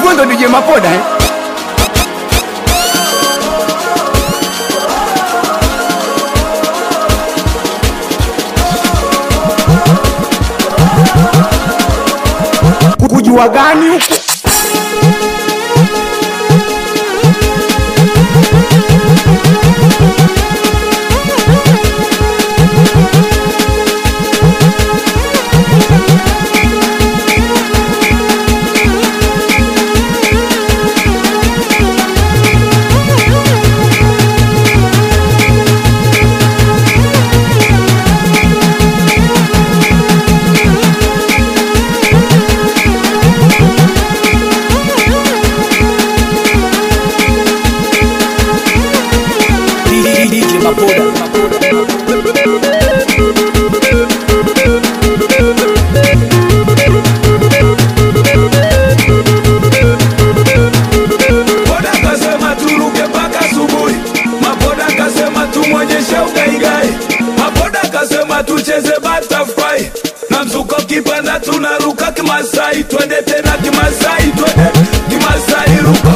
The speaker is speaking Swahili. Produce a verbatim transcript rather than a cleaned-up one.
Wewe ndo D J Mapoda eh? Kujua gani huko? D J Mapoda. Mapoda kasema turuke mpaka asubuhi. Mapoda kasema tumwonyeshe ugaigai. Mapoda kasema tucheze butterfly. Na mzuko kipanda tunaruka kimasai. Twende tena kimasai, twende kimasai ruka.